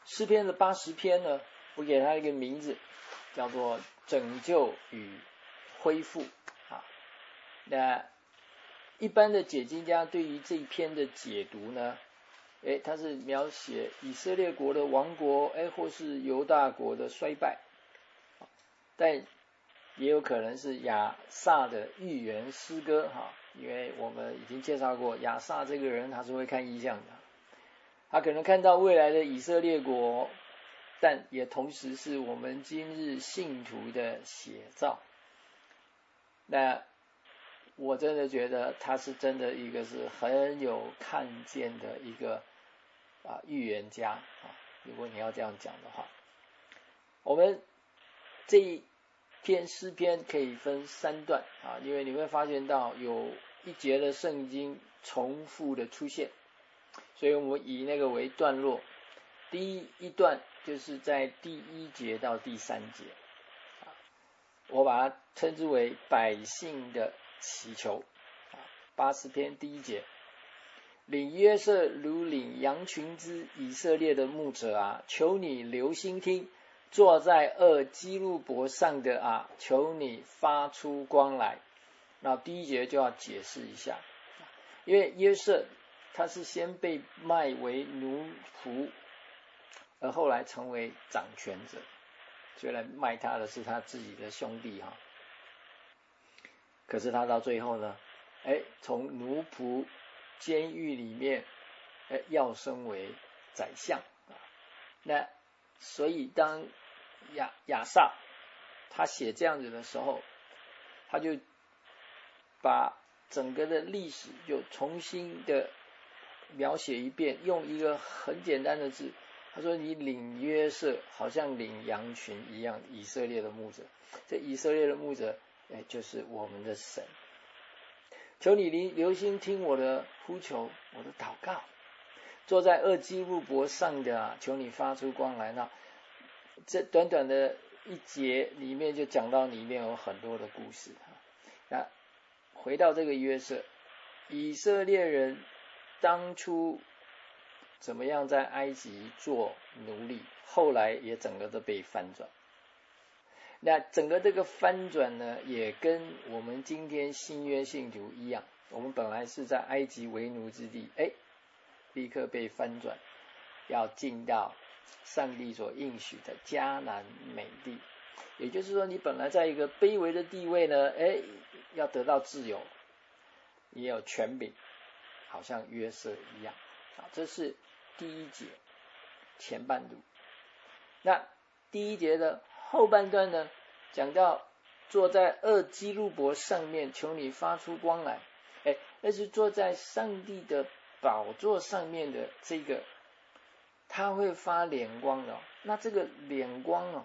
诗篇的80篇呢，我给它一个名字，叫做拯救与恢复啊。那一般的解经家对于这一篇的解读呢，它是描写以色列国的亡国，或是犹大国的衰败，但也有可能是亚萨的预言诗歌哈，因为我们已经介绍过亚萨这个人他是会看异象的，他可能看到未来的以色列国，但也同时是我们今日信徒的写照。那我真的觉得他是真的一个是很有看见的一个预言家啊，如果你要这样讲的话。我们这一篇诗篇可以分3段啊，因为你会发现到有一节的圣经重复的出现，所以我们以那个为段落。第一段就是在第1节到第3节，我把它称之为百姓的祈求。80篇第1节，领约瑟如领羊群之以色列的牧者啊，求你留心听，坐在基路伯上的啊，求你发出光来。那第1节就要解释一下，因为约瑟他是先被卖为奴仆，而后来成为掌权者，虽然卖他的是他自己的兄弟哈，可是他到最后呢，从奴仆监狱里面要升为宰相啊。那所以当亚萨他写这样子的时候，他就把整个的历史就重新的描写一遍，用一个很简单的字，他说你领约瑟好像领羊群一样，以色列的牧者，这以色列的牧者就是我们的神，求你留心听我的呼求，我的祷告，坐在基路伯上的啊，求你发出光来。那这短短的1节里面就讲到里面有很多的故事。那回到这个约瑟，以色列人当初怎么样在埃及做奴隶，后来也整个都被翻转。那整个这个翻转呢，也跟我们今天新约信徒一样，我们本来是在埃及为奴之地，立刻被翻转，要进到上帝所应许的迦南美地。也就是说，你本来在一个卑微的地位呢，要得到自由，也有权柄，好像约瑟一样啊。这是第1节前半段。那第1节的后半段呢，讲到坐在基路伯上面，求你发出光来。那是坐在上帝的宝座上面的这个，他会发脸光的。那这个脸光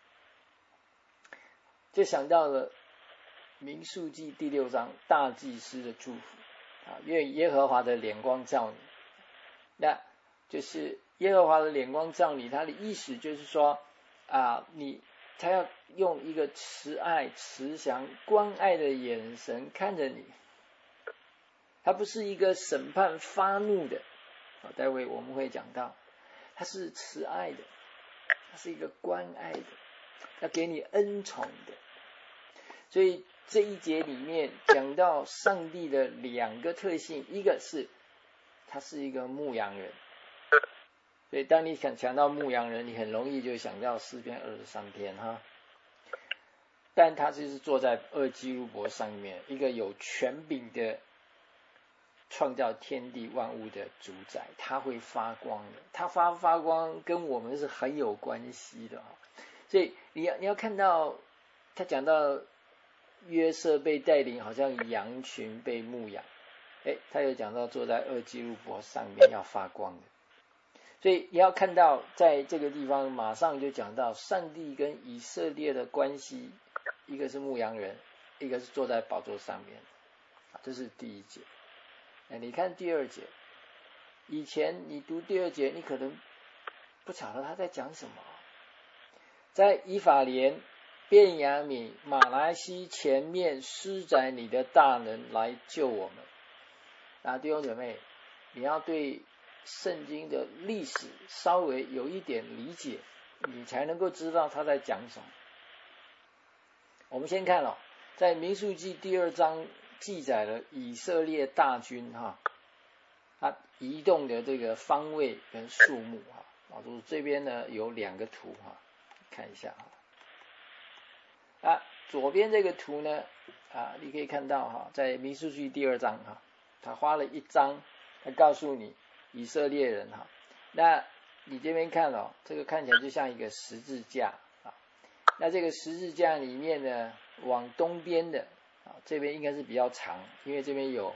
就想到了民数记第6章大祭司的祝福啊，因为耶和华的脸光照你，那就是耶和华的脸光照你，他的意思就是说他要用一个慈爱、慈祥、关爱的眼神看着你，他不是一个审判发怒的待会我们会讲到，他是慈爱的，他是一个关爱的，要给你恩宠的。所以这一节里面讲到上帝的2个特性，一个是他是一个牧羊人，所以当你想到牧羊人，你很容易就想到诗篇23篇哈。但他就是坐在基路伯上面，一个有权柄的创造天地万物的主宰，他会发光的，他发光跟我们是很有关系的。所以你要看到他讲到约瑟被带领好像羊群被牧养，他又讲到坐在基路伯上面要发光的。所以你要看到在这个地方马上就讲到上帝跟以色列的关系，一个是牧羊人，一个是坐在宝座上面，这是第1节。你看第2节，以前你读第2节你可能不晓得他在讲什么。在以法莲、便雅悯、马拿西前面施展你的大能来救我们。弟兄姐妹，你要对圣经的历史稍微有一点理解，你才能够知道他在讲什么。我们先看在民数记第2章记载了以色列大军它移动的这个方位跟数目就是这边呢有2个图看一下左边这个图呢你可以看到在民数记第2章他花了1章，他告诉你以色列人那你这边看这个看起来就像一个十字架那这个十字架里面呢，往东边的这边应该是比较长，因为这边有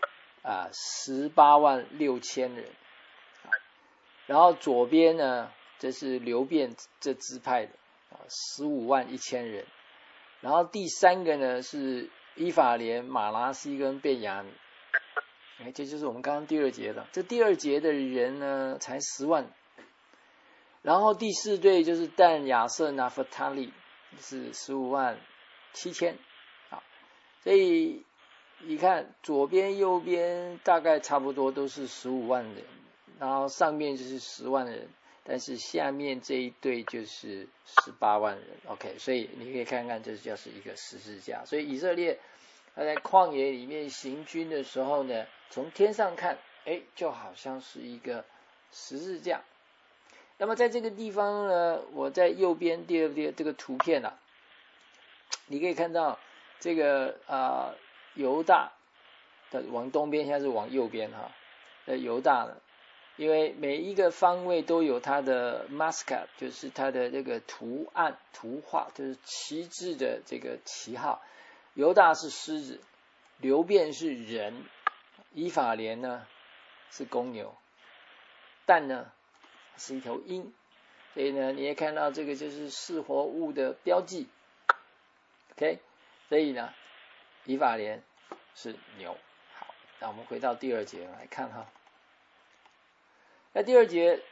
186000人然后左边呢，这是流便这支派的151000人，然后第3个呢是以法莲、马拿西跟便雅悯。这就是我们刚刚第2节的，这第2节的人呢才10万。然后第4队就是但、亚瑟、拿弗他利，是157000。所以你看左边右边大概差不多都是15万人，然后上面就是10万人，但是下面这一队就是18万人。OK， 所以你可以看看这就是一个十字架。所以以色列他在旷野里面行军的时候呢，从天上看就好像是一个十字架。那么在这个地方呢，我在右边第2列这个图片你可以看到这个犹大的往东边，现在是往右边的犹大呢，因为每一个方位都有它的 mascot， 就是它的这个图案图画，就是旗帜的这个旗号。犹大是狮子，流便是人，以法莲呢是公牛，但呢是一头鹰，所以呢你也看到这个就是是活物的标记。 OK， 所以呢以法莲是牛。好，那我们回到第2节来看那第2节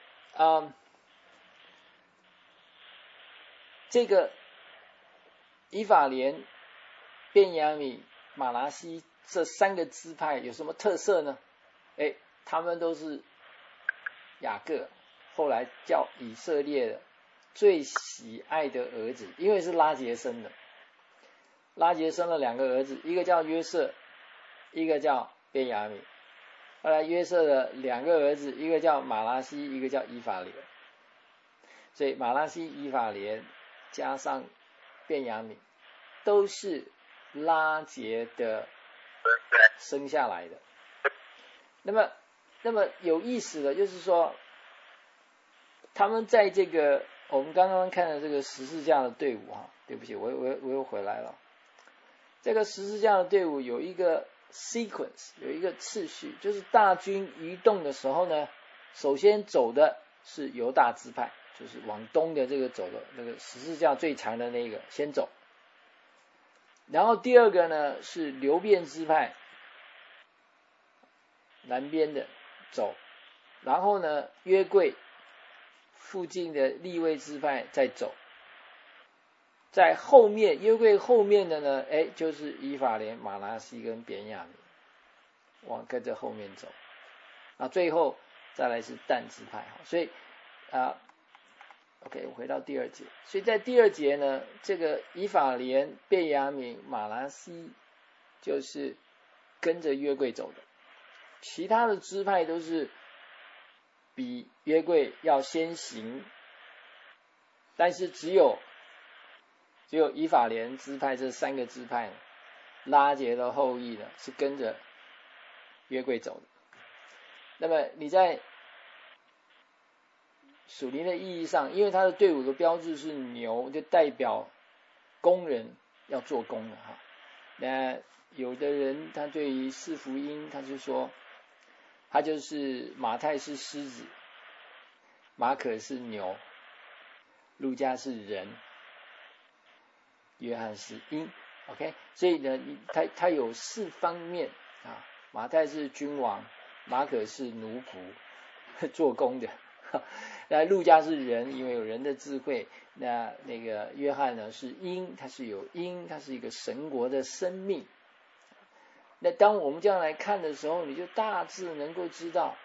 这个以法莲、便雅悯、马拿西这3个支派有什么特色呢？他们都是雅各后来叫以色列的最喜爱的儿子，因为是拉结生的。拉结生了2个儿子，一个叫约瑟，一个叫便雅悯。后来约瑟的2个儿子，一个叫马拿西，一个叫以法莲。所以马拿西、以法莲加上便雅悯都是拉结的生下来的。那么有意思的就是说，他们在这个我们刚刚看的这个十字架的队伍对不起，我又回来了。这个十字架的队伍有一个 sequence， 有一个次序，就是大军移动的时候呢，首先走的是犹大支派，就是往东的这个走的那个十字架最长的那个先走。然后第2个呢是流便支派，南边的走，然后呢约柜附近的利未支派再走，在后面约柜后面的呢就是以法莲、马拿西跟便雅悯，跟着后面走。最后再来是但支派。所以OK， 我回到第2节。所以在第2节呢，这个以法莲、便雅悯、马拿西就是跟着约柜走的，其他的支派都是比约柜要先行，但是只有以法莲支派这3个支派拉结的后裔呢是跟着约柜走的。那么你在属灵的意义上，因为他的队伍的标志是牛，就代表工人要做工的那有的人他对于四福音他就说，他就是马太是狮子，马可是牛，路加是人，约翰是鹰。 OK， 所以呢他有4方面马太是君王，马可是奴仆做工的，那路加是人，因为有人的智慧。那个约翰呢是鹰，他是有鹰，他是一个神国的生命。那当我们这样来看的时候，你就大致能够知道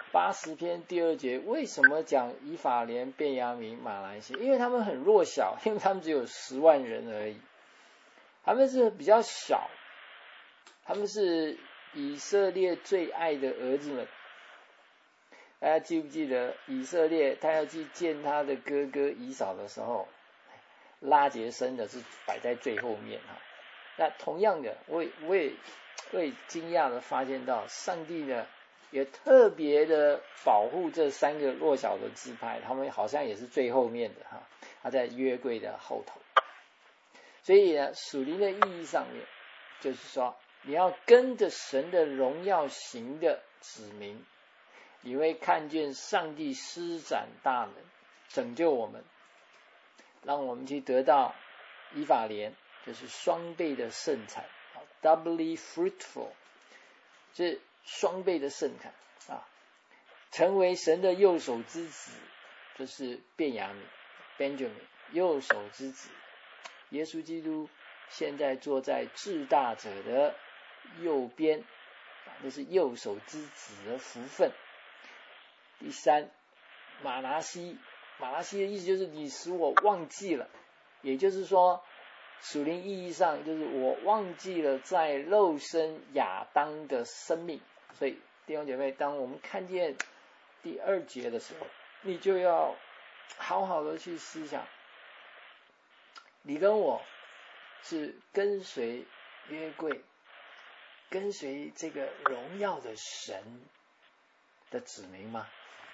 80篇第2节为什么讲以法莲、便雅悯、马拿西？因为他们很弱小，因为他们只有10万人而已，他们是比较小，他们是以色列最爱的儿子们。大家记不记得以色列他要去见他的哥哥以扫的时候，拉结生的是摆在最后面哈。那同样的，我也惊讶的发现到，上帝呢也特别的保护这3个弱小的支派，他们好像也是最后面的哈，他在约柜的后头。所以呢，属灵的意义上面，就是说你要跟着神的荣耀行的子民，你会看见上帝施展大能，拯救我们，让我们去得到以法莲，就是双倍的盛产 ，doubly fruitful， 是双倍的盛产啊，成为神的右手之子，就是便雅悯 Benjamin 右手之子，耶稣基督现在坐在至大者的右边，这是右手之子的福分。第3，马拿西的意思就是你使我忘记了，也就是说属灵意义上就是我忘记了在肉身亚当的生命。所以弟兄姐妹，当我们看见第2节的时候，你就要好好的去思想，你跟我是跟随约柜，跟随这个荣耀的神的子民吗？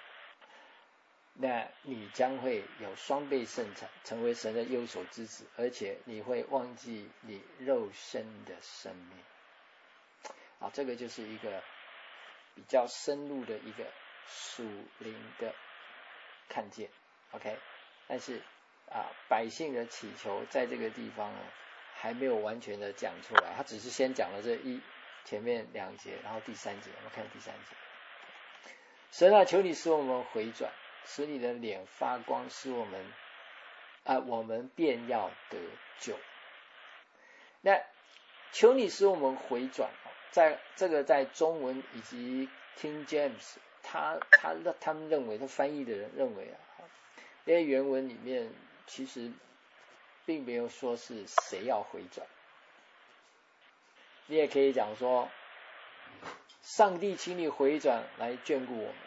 那你将会有双倍盛产，成为神的右手之子，而且你会忘记你肉身的生命。这个就是一个比较深入的一个属灵的看见 OK。 但是百姓的祈求在这个地方呢还没有完全的讲出来，他只是先讲了前面2节，然后第3节，我们看第3节，神啊，求你使我们回转，使你的脸发光，使我们便要得救。那求你使我们回转，在中文以及 King James 他们认为，他翻译的人认为因为原文里面其实并没有说是谁要回转，你也可以讲说上帝请你回转来眷顾我们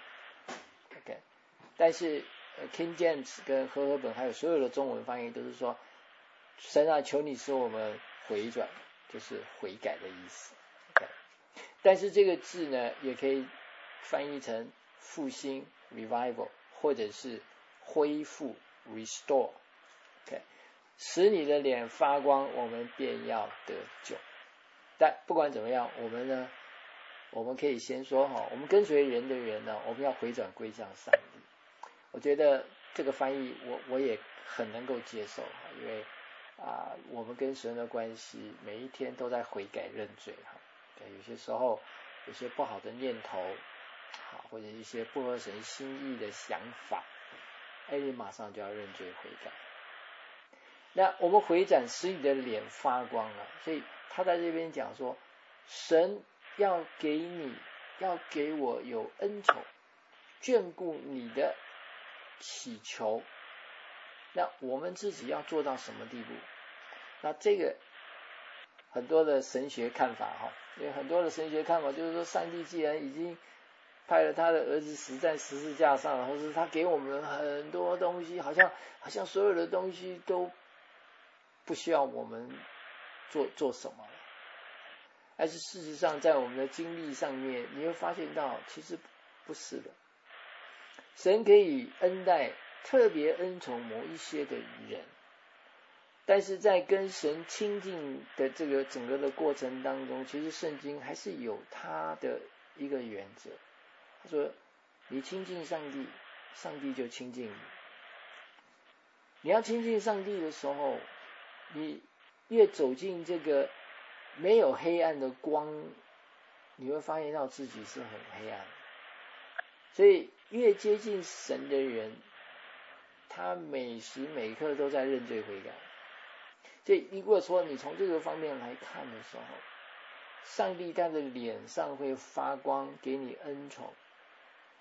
OK。 但是King James 跟和合本还有所有的中文翻译都是说神啊，求你使我们回转，就是悔改的意思 OK。 但是这个字呢也可以翻译成复兴 revival， 或者是恢复 restore OK。 使你的脸发光，我们便要得救。但不管怎么样，我们可以先说我们跟随人的人呢，我们要回转归向上帝。我觉得这个翻译我也很能够接受，因为我们跟神的关系每一天都在悔改认罪有些时候有些不好的念头或者一些不合神心意的想法，你马上就要认罪悔改。那我们回转使你的脸发光了，所以他在这边讲说，神要给我有恩宠，眷顾你的祈求。那我们自己要做到什么地步？那这个很多的神学看法因为很多的神学看法就是说，上帝既然已经派了他的儿子死在十字架上，或是他给我们很多东西，好像所有的东西都不需要我们做什么。但是事实上在我们的经历上面，你会发现到其实不是的。神可以恩待特别恩宠某一些的人，但是在跟神亲近的这个整个的过程当中，其实圣经还是有他的一个原则。他说你亲近上帝，上帝就亲近你。你要亲近上帝的时候，你越走进这个没有黑暗的光，你会发现到自己是很黑暗。所以越接近神的人，他每时每刻都在认罪悔改。所以如果说你从这个方面来看的时候，上帝他的脸上会发光，给你恩宠，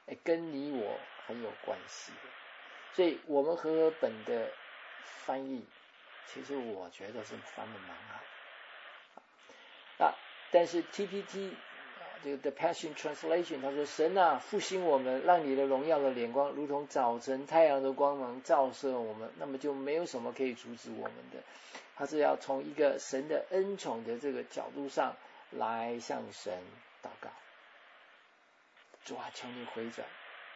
跟你我很有关系的。所以我们和合本的翻译，其实我觉得是翻得蛮好。但是 TPT 这个 The Passion Translation 他说，神啊，复兴我们，让你的荣耀的脸光如同早晨太阳的光芒照射我们，那么就没有什么可以阻止我们的。他是要从一个神的恩宠的这个角度上来向神祷告。主啊，求你回转，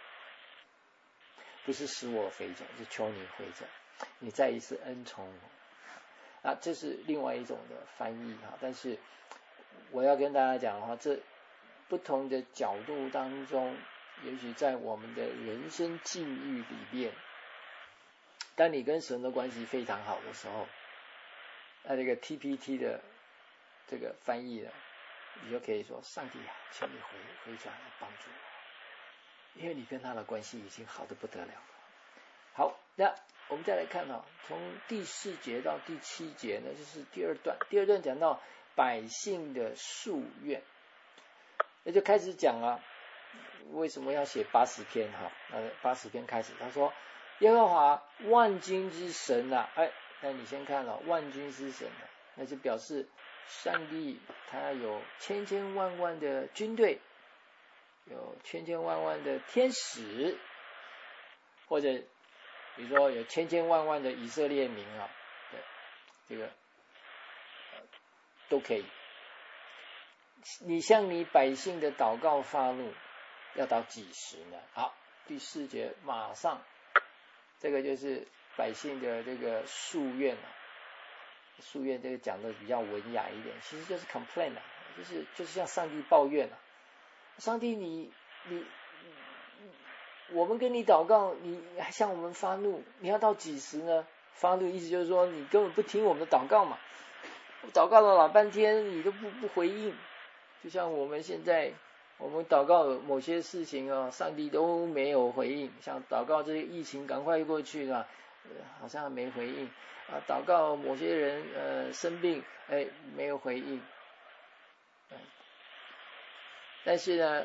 不是使我回转，是求你回转，你再一次恩宠我。这是另外一种的翻译但是我要跟大家讲的话，这不同的角度当中，也许在我们的人生境遇里面，当你跟神的关系非常好的时候，这个 TPT 的这个翻译呢，你就可以说，上帝啊，求你回转来帮助我，因为你跟他的关系已经好得不得了了。好，那我们再来看从第4节到第7节呢，就是第二段。第二段讲到百姓的夙愿，那就开始讲了为什么要写80篇80篇开始，他说耶和华万军之神啊，那你先看万军之神那就表示上帝他有千千万万的军队，有千千万万的天使，或者比如说有千千万万的以色列民对，这个都可以。你向你百姓的祷告发怒，要到几时呢？好，第4节马上，这个就是百姓的这个夙愿夙愿这个讲的比较文雅一点，其实就是 complain 就是向上帝抱怨上帝你我们跟你祷告，你还向我们发怒，你要到几时呢？发怒意思就是说你根本不听我们的祷告嘛，祷告了老半天你都不回应，就像我们现在我们祷告某些事情上帝都没有回应，像祷告这个疫情赶快过去了，好像没回应祷告某些人生病没有回应但是呢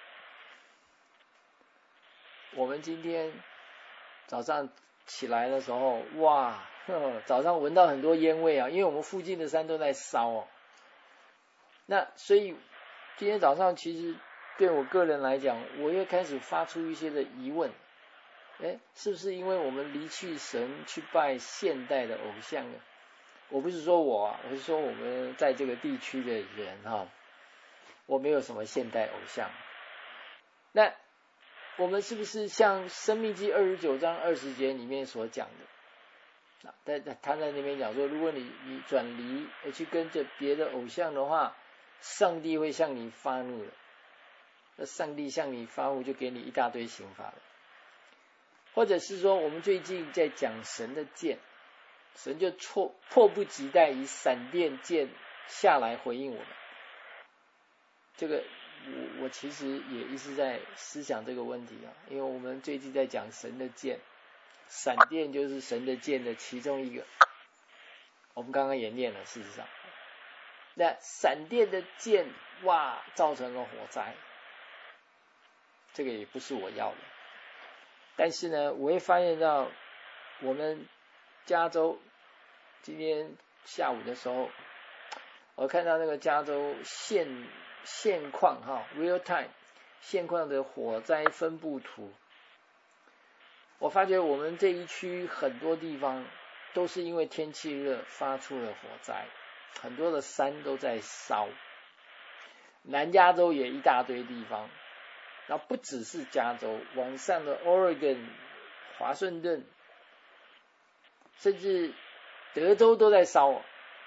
我们今天早上起来的时候，哇早上闻到很多烟味因为我们附近的山都在烧那所以今天早上其实对我个人来讲，我又开始发出一些的疑问，是不是因为我们离弃神去拜现代的偶像呢？我不是说我是说我们在这个地区的人我没有什么现代偶像。那我们是不是像申命记29章20节里面所讲的他在那边讲说，如果你转离去跟着别的偶像的话，上帝会向你发怒的。那上帝向你发怒就给你一大堆刑罚了。或者是说我们最近在讲神的剑，神就迫不及待以闪电剑下来回应我们。这个我其实也一直在思想这个问题因为我们最近在讲神的剑，闪电就是神的剑的其中一个，我们刚刚也念了，事实上那闪电的剑造成了火灾，这个也不是我要的。但是呢我会发现到我们加州今天下午的时候，我看到那个加州现况real time 现况的火灾分布图，我发觉我们这一区很多地方都是因为天气热发出了火灾，很多的山都在烧，南加州也一大堆地方，然后不只是加州，往上的 Oregon 华盛顿甚至德州都在烧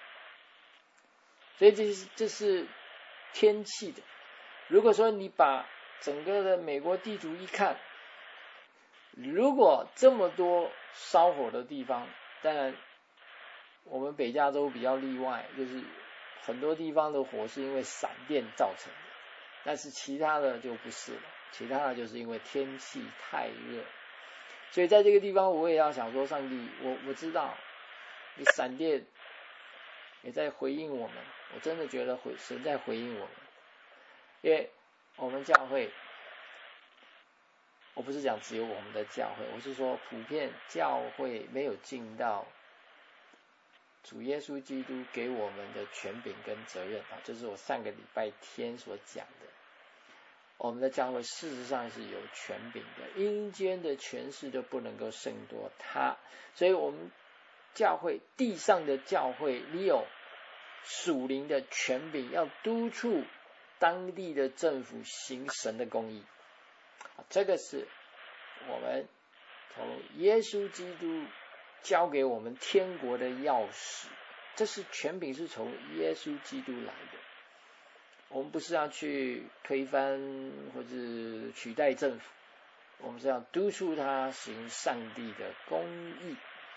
所以这是天气的。如果说你把整个的美国地图一看，如果这么多烧火的地方，当然我们北加州比较例外，就是很多地方的火是因为闪电造成的，但是其他的就不是了，其他的就是因为天气太热。所以在这个地方我也要想说，上帝我知道你闪电也在回应我们，我真的觉得神在回应我们，因为我们教会我不是讲只有我们的教会，我是说普遍教会没有尽到主耶稣基督给我们的权柄跟责任啊，这是我上个礼拜天所讲的。我们的教会事实上是有权柄的，阴间的权势都不能够胜夺它，所以我们教会地上的教会，你有属灵的权柄，要督促当地的政府行神的公义。这个是我们从耶稣基督交给我们天国的钥匙，这是权柄是从耶稣基督来的。我们不是要去推翻或者取代政府，我们是要督促他行上帝的公义。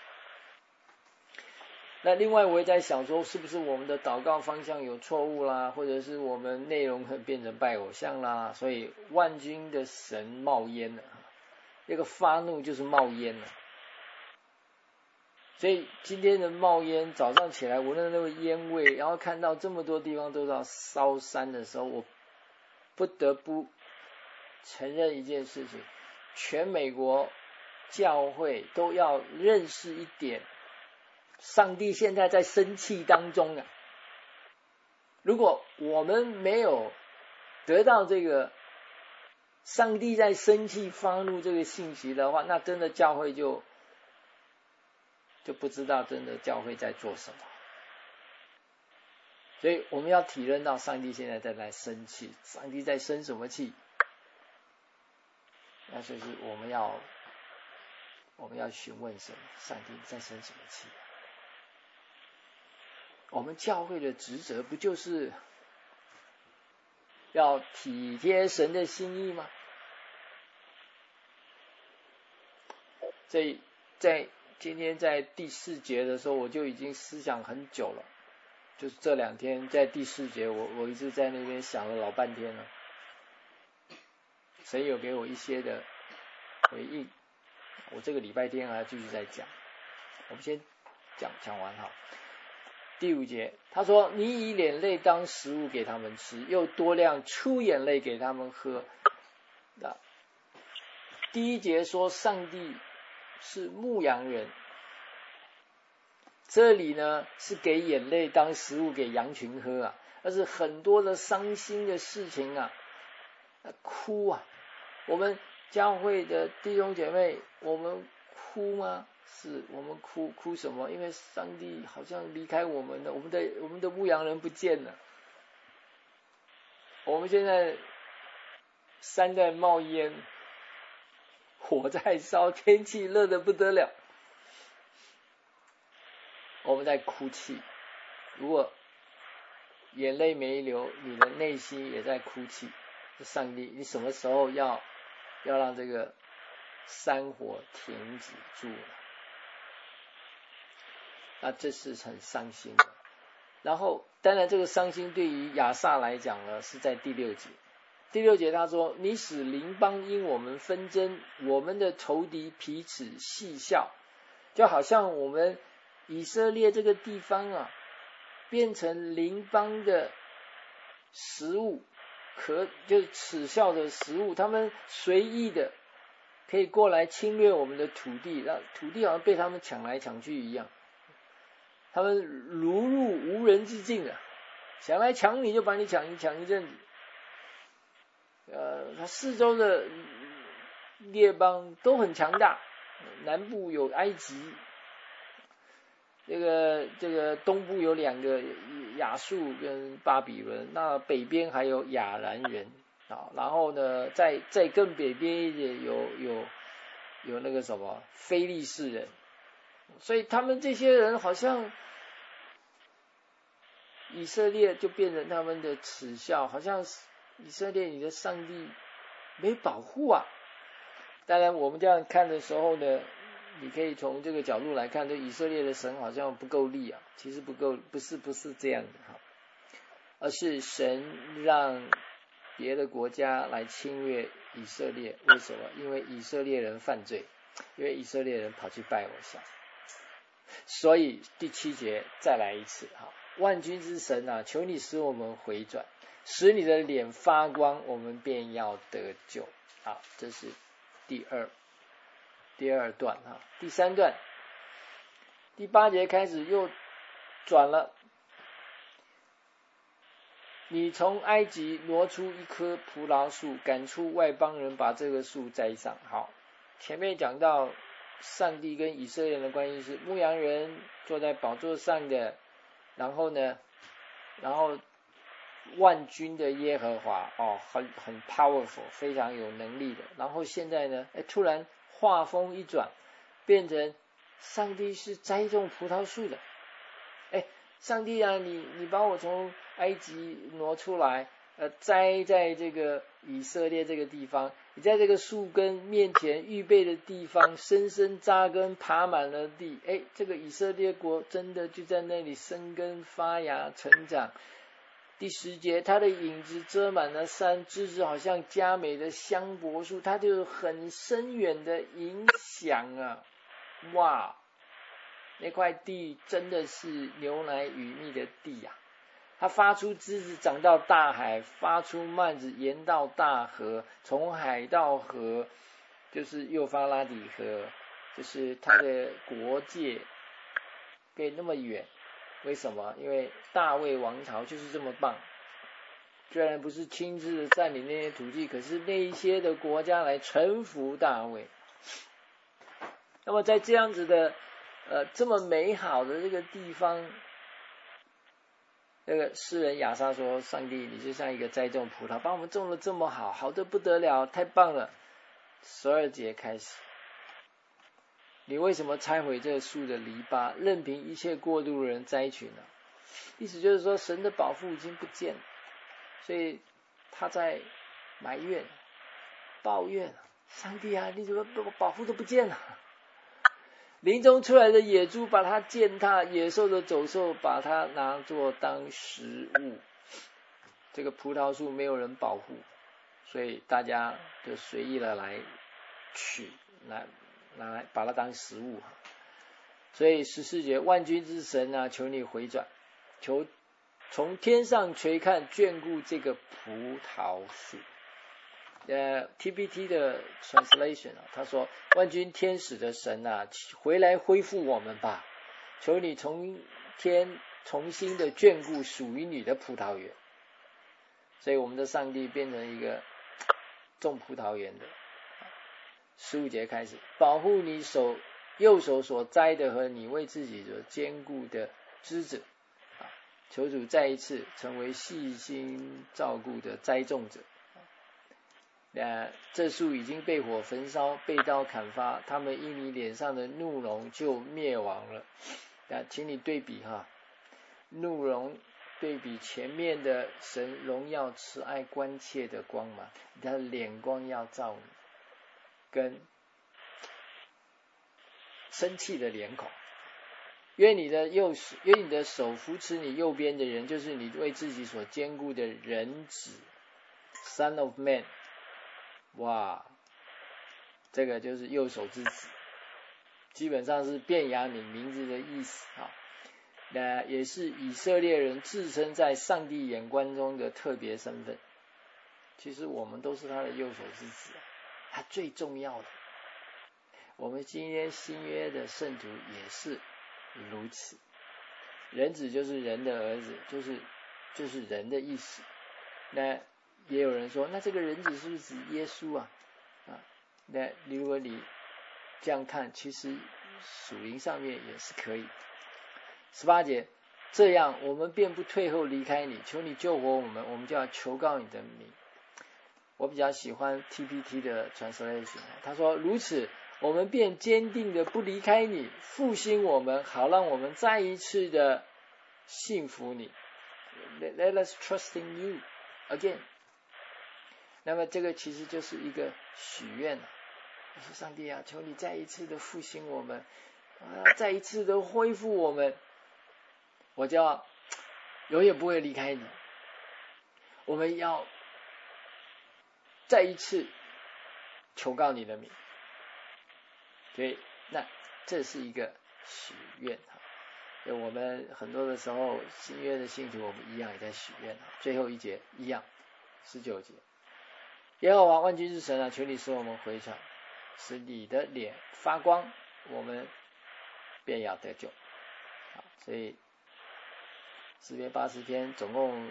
那另外我也在想说，是不是我们的祷告方向有错误啦，或者是我们内容变成拜偶像啦，所以万军的神冒烟了，这个发怒就是冒烟了。所以今天的冒烟，早上起来闻到那个烟味，然后看到这么多地方都要烧山的时候，我不得不承认一件事情，全美国教会都要认识一点，上帝现在在生气当中啊。如果我们没有得到这个上帝在生气发怒这个信息的话，那真的教会就不知道真的教会在做什么。所以我们要体认到上帝现在在生气，上帝在生什么气？那就是我们要询问神，上帝在生什么气？我们教会的职责不就是要体贴神的心意吗？所以在今天在第4节的时候，我就已经思想很久了，就是这2天在第4节，我一直在那边想了老半天了。神有给我一些的回应，我这个礼拜天还要继续再讲。我们先讲完哈。第5节，他说：“你以眼泪当食物给他们吃，又多量出眼泪给他们喝。”第1节说上帝是牧羊人，这里呢是给眼泪当食物给羊群喝啊，但是很多的伤心的事情啊，哭啊。我们教会的弟兄姐妹，我们哭吗？是我们哭什么？因为上帝好像离开我们了，我们的牧羊人不见了。我们现在山在冒烟，火在烧，天气热得不得了，我们在哭泣。如果眼泪没流，你的内心也在哭泣。上帝，你什么时候要让这个山火停止住了？那这是很伤心的。然后当然这个伤心对于亚萨来讲呢，是在第6节。第6节他说：“你使邻邦因我们纷争，我们的仇敌彼此戏笑。”就好像我们以色列这个地方啊，变成邻邦的食物，就是耻笑的食物，他们随意的可以过来侵略我们的土地，那土地好像被他们抢来抢去一样，他们如入无人之境啊，想来抢你就把你抢一阵子。他四周的列邦都很强大，南部有埃及，这个东部有2个亚述跟巴比伦，那北边还有亚兰人啊，然后呢，再更北边一点有那个什么非利士人，所以他们这些人好像以色列就变成他们的耻笑，好像以色列你的上帝没保护啊。当然我们这样看的时候呢，你可以从这个角度来看，对以色列的神好像不够力啊，其实不够，不是这样的哈，而是神让别的国家来侵略以色列。为什么？因为以色列人犯罪，因为以色列人跑去拜偶像。所以第7节再来一次哈，万军之神啊，求你使我们回转，使你的脸发光，我们便要得救。好，这是第二段啊，第3段，第8节开始又转了。你从埃及挪出一棵葡萄树，赶出外邦人，把这个树栽上。好，前面讲到上帝跟以色列人的关系是牧羊人坐在宝座上的，然后万军的耶和华很 powerful， 非常有能力的。然后现在呢，突然话锋一转，变成上帝是栽种葡萄树的。上帝啊，你把我从埃及挪出来，栽在这个以色列这个地方，你在这个树根面前预备的地方深深扎根，爬满了地。这个以色列国真的就在那里生根发芽成长。第10节，它的影子遮满了山，枝子好像佳美的香柏树，它就有很深远的影响啊！哇，那块地真的是牛奶与蜜的地啊！它发出枝子长到大海，发出蔓子延到大河，从海到河就是幼发拉底河，就是它的国界可以那么远。为什么？因为大卫王朝就是这么棒，虽然不是亲自的占领那些土地，可是那一些的国家来臣服大卫。那么在这样子的这么美好的这个地方，那个诗人亚萨说，上帝你就像一个栽种葡萄，把我们种得这么好，好得不得了，太棒了。12节开始，你为什么拆毁这树的篱笆，任凭一切过路的人摘取呢？意思就是说，神的保护已经不见了，所以他在埋怨抱怨，上帝啊，你怎么保护都不见了？林中出来的野猪把它践踏，野兽的走兽把它拿作当食物。这个葡萄树没有人保护，所以大家就随意的来取，拿来把它当食物。所以14节，万军之神啊，求你回转，求从天上垂看，眷顾这个葡萄树。TPT 的 translation 他说，万军天使的神啊，回来恢复我们吧，求你从天重新的眷顾属于你的葡萄园。所以我们的上帝变成一个种葡萄园的。15节开始，保护你右手所栽的和你为自己所坚固的枝子，求主再一次成为细心照顾的栽种者。这树已经被火焚烧，被刀砍伐，他们因你脸上的怒容就灭亡了。请你对比怒容对比前面的神荣耀慈爱关切的光芒，你的脸光要照你，跟生气的脸孔。愿你的手扶持你右边的人，就是你为自己所坚固的人子 Son of Man。哇，这个就是右手之子，基本上是便雅悯名字的意思那也是以色列人自称在上帝眼光中的特别身份。其实我们都是他的右手之子，他最重要的。我们今天新约的圣徒也是如此。人子就是人的儿子，就是人的意思。那也有人说，那这个人子是不是指耶稣啊？那如果你这样看，其实属灵上面也是可以。18节，这样我们便不退后离开你，求你救活我们，我们就要求告你的名。我比较喜欢 TPT 的 translation， 他说，如此我们便坚定的不离开你，复兴我们，好让我们再一次的信服你。Let us trust in you again。那么这个其实就是一个许愿，我说上帝啊，求你再一次的复兴我们，再一次的恢复我们，我就要永远不会离开你。我们要再一次求告你的名。所以那这是一个许愿。我们很多的时候新约的信徒我们一样也在许愿。最后一节一样，19节，耶和华万军之神啊，求你使我们回转， 使你的脸发光，我们便要得救。好，所以诗篇80篇总共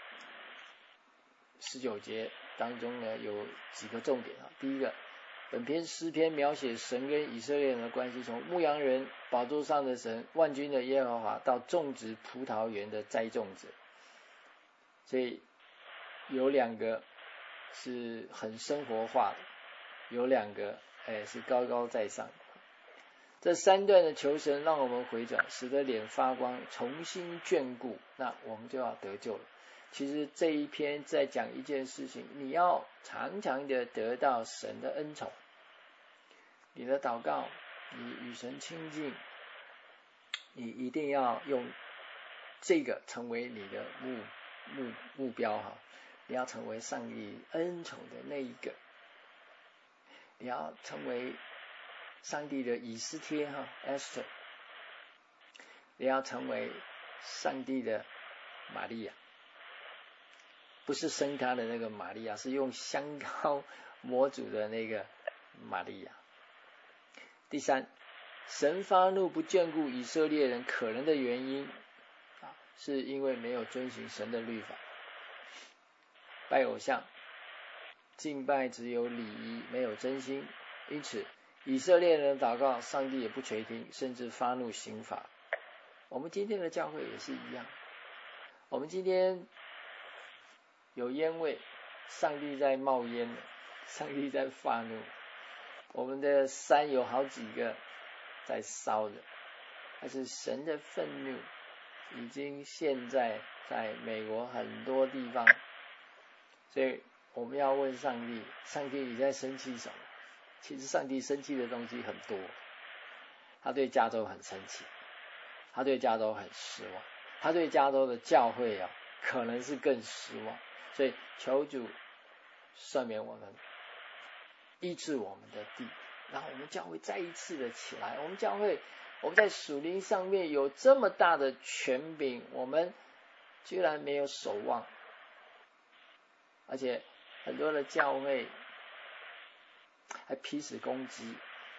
19节当中呢，有几个重点啊。第一个，本篇诗篇描写神跟以色列人的关系，从牧羊人、宝座上的神、万军的耶和华到种植葡萄园的栽种者，所以有2个是很生活化的，有2个是高高在上的。这3段的求神让我们回转，使得脸发光，重新眷顾，那我们就要得救了。其实这一篇在讲一件事情，你要常常的得到神的恩宠，你的祷告，你与神亲近，你一定要用这个成为你的目标哈。你要成为上帝恩宠的那一个，你要成为上帝的以斯帖哈 Esther， 你要成为上帝的玛利亚，不是生他的那个玛利亚，是用香膏抹主的那个玛利亚。第3，神发怒不眷顾以色列人可能的原因是因为没有遵行神的律法，拜偶像，敬拜只有礼仪，没有真心，因此以色列人的祷告上帝也不垂听，甚至发怒刑罚。我们今天的教会也是一样，我们今天有烟味，上帝在冒烟，上帝在发怒，我们的山有好几个在烧的，但是神的愤怒已经现在美国很多地方，所以我们要问上帝，上帝你在生气什么？其实上帝生气的东西很多，他对加州很生气，他对加州很失望，他对加州的教会可能是更失望。所以求主赦免我们，医治我们的地，然后我们教会再一次的起来。我们教会，我们在属灵上面有这么大的权柄，我们居然没有守望，而且很多的教会还彼此攻击，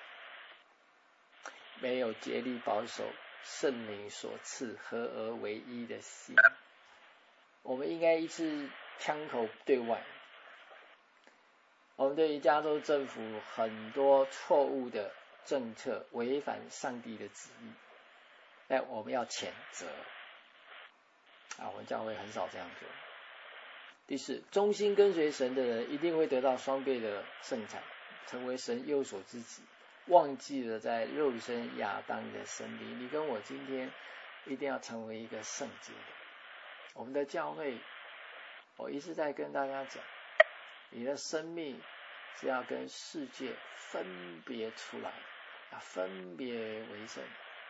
没有竭力保守圣灵所赐合而为一的心。我们应该一次枪口对外，我们对于加州政府很多错误的政策违反上帝的旨意，但我们要谴责我们教会很少这样做。第4，忠心跟随神的人一定会得到双倍的圣产，成为神右手之子，忘记了在肉身亚当的生命。你跟我今天一定要成为一个圣洁的。我们的教会，我一直在跟大家讲，你的生命是要跟世界分别出来，要分别为圣。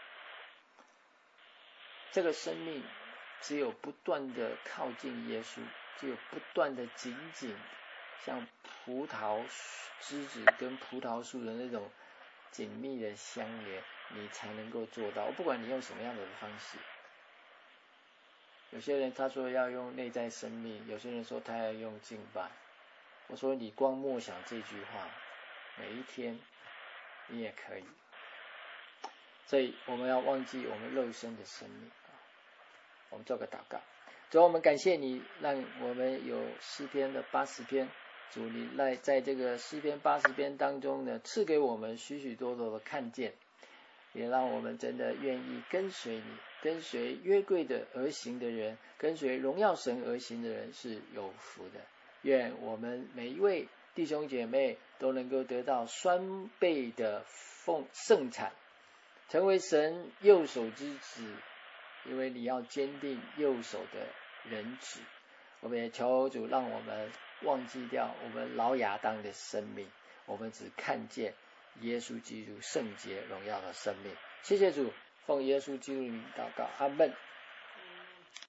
这个生命只有不断的靠近耶稣，只有不断的紧紧像葡萄枝子跟葡萄树的那种紧密的相连，你才能够做到。不管你用什么样的方式，有些人他说要用内在生命，有些人说他要用敬拜。我说你光默想这句话，每一天你也可以。所以我们要忘记我们肉身的生命。我们做个祷告。主，我们感谢你，让我们有诗篇的80篇。主，你在这个诗篇80篇当中呢，赐给我们许许多多的看见，也让我们真的愿意跟随你，跟随约柜的而行的人，跟随荣耀神而行的人是有福的。愿我们每一位弟兄姐妹都能够得到双倍的圣产，成为神右手之子，因为你要坚定右手的人子。我们也求主让我们忘记掉我们老亚当的生命，我们只看见耶稣基督圣洁荣耀的生命。谢谢主，奉耶稣基督的名祷告，阿们。